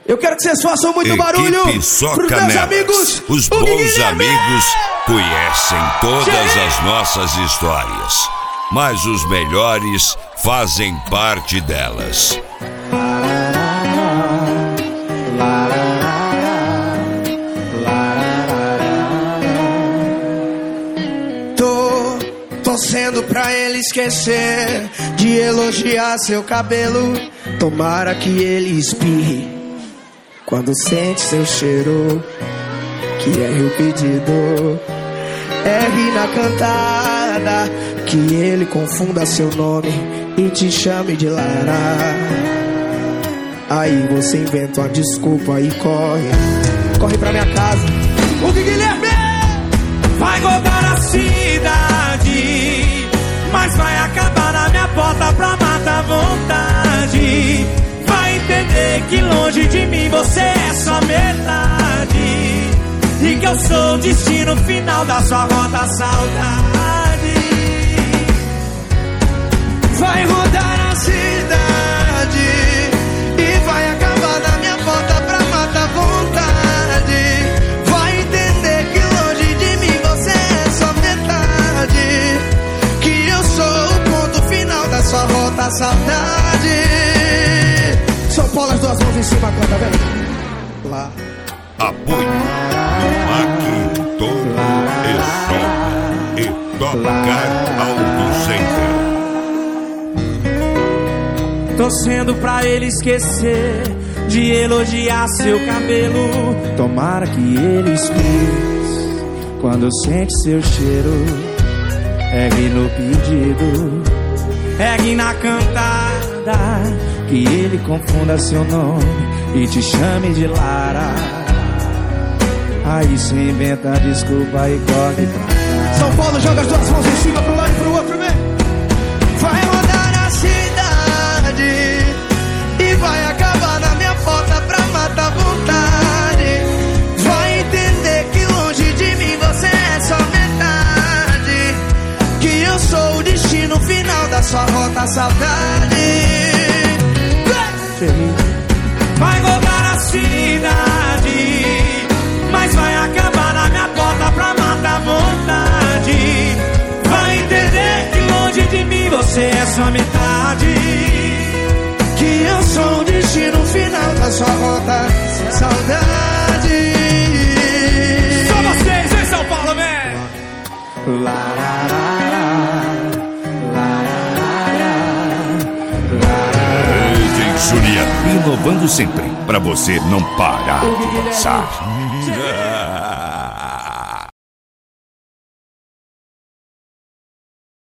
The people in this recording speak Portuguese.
Eu quero que vocês façam muito barulho pros meus amigos. Os bons amigos conhecem todas as nossas histórias, mas os melhores fazem parte delas. Torcendo pra ele esquecer de elogiar seu cabelo. Tomara que ele espirre quando sente seu cheiro, que erre o pedido, erre na cantada, que ele confunda seu nome e te chame de Lara. Aí você inventa uma desculpa e corre pra minha casa. O Guilherme vai rodar a cidade, mas vai acabar na minha porta pra matar a vontade. Vai entender que longe de mim você é só metade, e que eu sou o destino final da sua rota, saudade. Vai rodar a cidade e vai acabar na minha porta pra matar a vontade. Vai entender que longe de mim você é só metade, que eu sou o ponto final da sua rota, saudade. São Paulo, as duas mãos em cima, canta, vem. Lá. Apoio Aqui todo é som e tocar Auto Center. Torcendo pra ele esquecer de elogiar seu cabelo. Tomara que ele espirre quando sente seu cheiro, ergue no pedido, ergue na cantada, que ele confunda seu nome e te chame de Lara. Aí você inventa desculpa e corre pra cá. São Paulo, joga as duas mãos em cima pro lado e pro outro, vem. Vai rodar a cidade e vai acabar na minha porta pra matar a vontade. Vai entender que longe de mim você é só metade, que eu sou o destino final da sua rota, saudade. Vai rodar a cidade, mas vai acabar na minha porta pra matar a vontade. Vai entender que longe de mim você é só metade, que eu sou o destino final da sua rota, saudade. Só vocês, vem São Paulo, vem! Surya, inovando sempre, pra você não parar de dançar.